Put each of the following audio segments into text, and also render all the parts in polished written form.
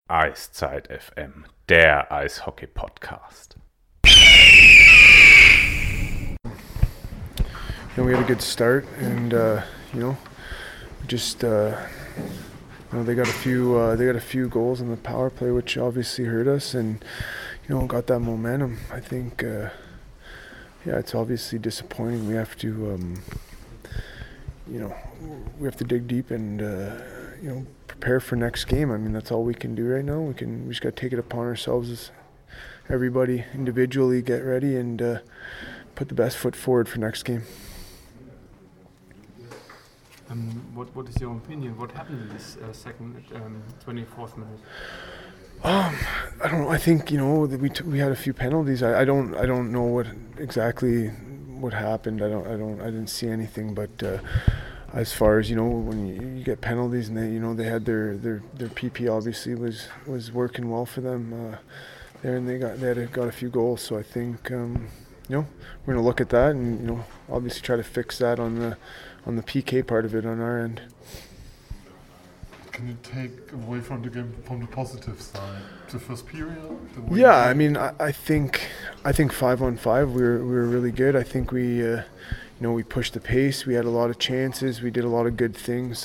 Eiszeit FM, der Eishockey-Podcast. We had a good start, and just they got a few goals in the power play, which obviously hurt us, and got that momentum. I think it's obviously disappointing. We have to we have to dig deep and prepare for next game. I mean, that's all we can do right now. We just got to take it upon ourselves as everybody individually get ready and put the best foot forward for next game. What is your opinion? What happened in this second 24th minute? I don't know. I think we had a few penalties. I don't know what exactly happened. I didn't see anything. But as far as when you get penalties and they had their PP obviously was working well for them there, and they got a few goals. So I think we're going to look at that and obviously try to fix that on the PK part of it on our end. Can you take away from the game from the positive side? The first period? I mean, I think 5-on-5 we were really good. I think we we pushed the pace. We had a lot of chances. We did a lot of good things.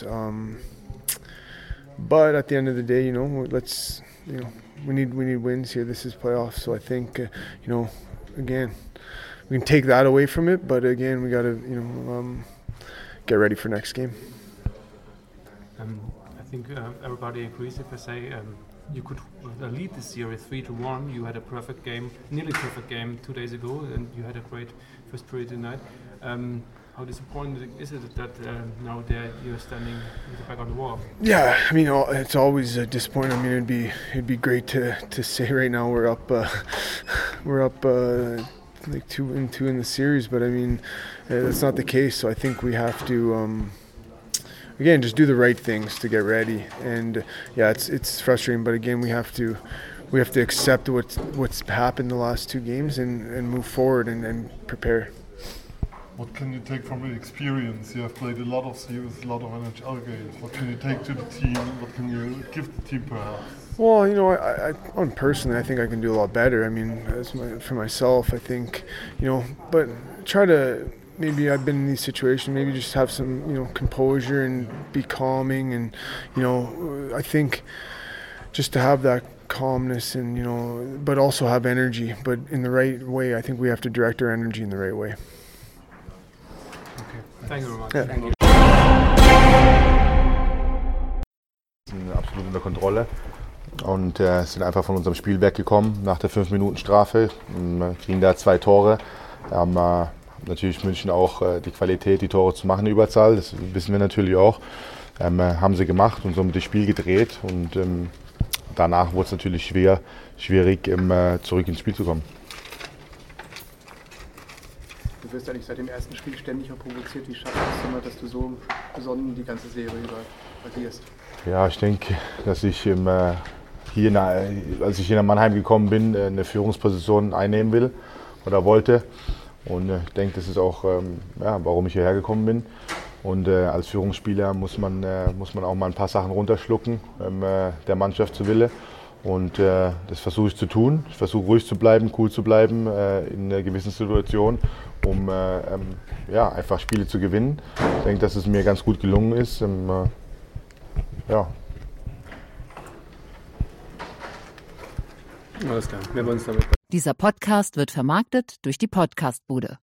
But at the end of the day, we need wins here. This is playoffs, so I think again, we can take that away from it. But again, we got to get ready for next game. I think everybody agrees if I say you could lead the series 3-1. You had a nearly perfect game 2 days ago, and you had a great first period tonight. How disappointing is it that now you're standing with the back on the wall? Yeah, I mean, it's always disappointing. I mean, it'd be great to say right now we're up like 2-2 in the series, but I mean that's not the case. So I think we have to again just do the right things to get ready. And it's frustrating, but again we have to accept what's happened the last two games and move forward and prepare. What can you take from the experience? You have played a lot of series, a lot of NHL games. What can you take to the team? What can you give the team perhaps? Well, I personally, I think I can do a lot better. I mean, for myself, I think, but try to, maybe I've been in these situations, maybe just have some, composure and be calming. And, I think just to have that calmness and, but also have energy, but in the right way. I think we have to direct our energy in the right way. Okay, thank you very much. Yeah. Thank you. Absolut unter Kontrolle und sind einfach von unserem Spiel weggekommen nach der 5-Minuten-Strafe. Kriegen da 2 Tore. Haben natürlich München auch die Qualität, die Tore zu machen, in Überzahl. Das wissen wir natürlich auch. Haben sie gemacht und somit das Spiel gedreht. Und danach wurde es natürlich schwierig, zurück ins Spiel zu kommen. Du wirst eigentlich seit dem ersten Spiel ständig auch provoziert. Wie schaffst du es immer, dass du so besonnen die ganze Serie über agierst? Ja, ich denke, dass ich als ich hier nach Mannheim gekommen bin, eine Führungsposition einnehmen will oder wollte. Und ich denke, das ist auch, warum ich hierher gekommen bin. Und als Führungsspieler muss man auch mal ein paar Sachen runterschlucken, der Mannschaft zu Wille. Und das versuche ich zu tun. Ich versuche ruhig zu bleiben, cool zu bleiben in einer gewissen Situation, um einfach Spiele zu gewinnen. Ich denke, dass es mir ganz gut gelungen ist. Alles klar, wir wollen uns damit. Dieser Podcast wird vermarktet durch die Podcastbude.